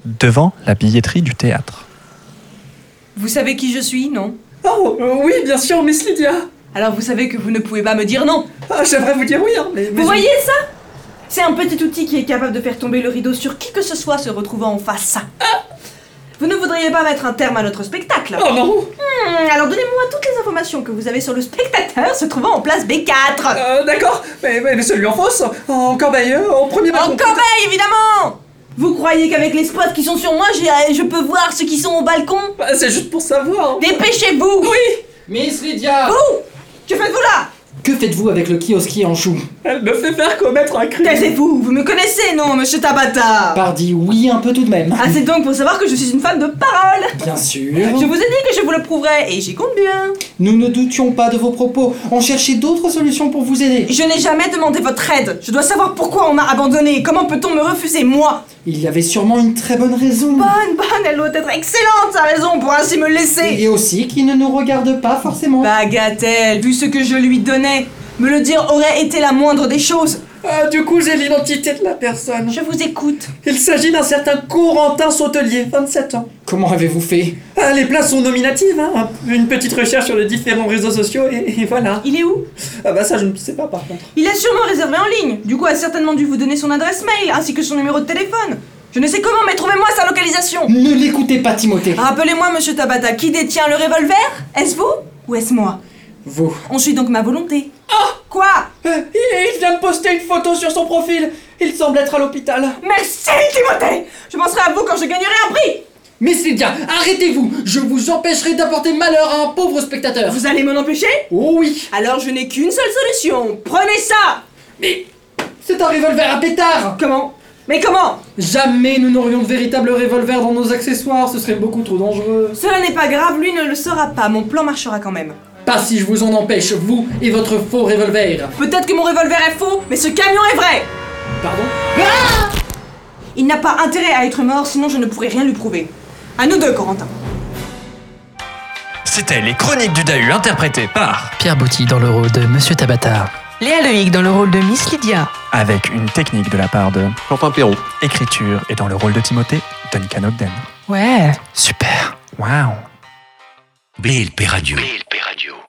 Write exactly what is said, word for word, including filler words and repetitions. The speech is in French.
devant la billetterie du théâtre. Vous savez qui je suis, non? Oh, euh, oui, bien sûr, Miss Lydia. Alors vous savez que vous ne pouvez pas me dire non. Ah, j'aimerais vous dire oui, hein, mais... mais Vous je- voyez ça? C'est un petit outil qui est capable de faire tomber le rideau sur qui que ce soit se retrouvant en face. Vous ne voudriez pas mettre un terme à notre spectacle? Oh non. Hmm, alors donnez-moi toutes les informations que vous avez sur le spectateur se trouvant en place B quatre. Euh, d'accord, mais, mais, mais celui en fosse, en corbeille, euh, en premier balcon. En corbeille, évidemment! Vous croyez qu'avec les spots qui sont sur moi, j'ai- je peux voir ceux qui sont au balcon? Bah, c'est juste pour savoir. Dépêchez-vous! Oui. Miss Lydia! Vous! Que faites-vous là? Que faites-vous avec le kiosquier en chou? Elle me fait faire commettre un crime. Taisez-vous! Vous me connaissez, non, monsieur Tabata? Pardi, oui, un peu tout de même. Ah, c'est donc pour savoir que je suis une femme de parole! Bien sûr. Je vous ai dit que je vous le prouverai, et j'y compte bien. Nous ne doutions pas de vos propos. On cherchait d'autres solutions pour vous aider. Je n'ai jamais demandé votre aide. Je dois savoir pourquoi on m'a abandonné. Comment peut-on me refuser, moi? Il y avait sûrement une très bonne raison. Bonne, bonne, elle doit être excellente, sa raison, pour ainsi me laisser. Et aussi qui ne nous regarde pas forcément. Bagatelle, vu ce que je lui donnais. Me le dire aurait été la moindre des choses. Ah, du coup, j'ai l'identité de la personne. Je vous écoute. Il s'agit d'un certain Corentin Sautelier, vingt-sept ans. Comment avez-vous fait? Ah, les places sont nominatives, hein. Une petite recherche sur les différents réseaux sociaux et, et voilà. Il est où? Ah bah ça, je ne sais pas par contre. Il est sûrement réservé en ligne. Du coup, a certainement dû vous donner son adresse mail, ainsi que son numéro de téléphone. Je ne sais comment, mais trouvez-moi sa localisation. Ne l'écoutez pas, Timothée. Rappelez-moi, monsieur Tabata, qui détient le revolver? Est-ce vous ou est-ce moi? Vous. On suit donc ma volonté. Ah, Quoi? Euh, il il vient de poster une photo sur son profil. Il semble être à l'hôpital. Merci, Timothée. Je penserai à vous quand je gagnerai un prix. Miss Lydia, arrêtez-vous. Je vous empêcherai d'apporter malheur à un pauvre spectateur. Vous allez m'en empêcher? Oh oui. Alors je n'ai qu'une seule solution. Prenez ça. Mais c'est un revolver à pétard. Comment? Mais comment? Jamais nous n'aurions de véritable revolver dans nos accessoires. Ce serait beaucoup trop dangereux. Cela n'est pas grave, lui ne le saura pas. Mon plan marchera quand même. Pas si je vous en empêche, vous et votre faux revolver. Peut-être que mon revolver est faux, mais ce camion est vrai. Pardon? Il n'a pas intérêt à être mort, sinon je ne pourrais rien lui prouver. À nous deux, Corentin. C'était les Chroniques du Dahu interprétées par Pierre Bouty dans le rôle de Monsieur Tabata. Léa Loïc dans le rôle de Miss Lydia. avec une technique de la part de Quentin Perron. écriture et dans le rôle de Timothée, Tonika Nogden. Ouais. Super. Waouh. B L P Radio. B L P Radio.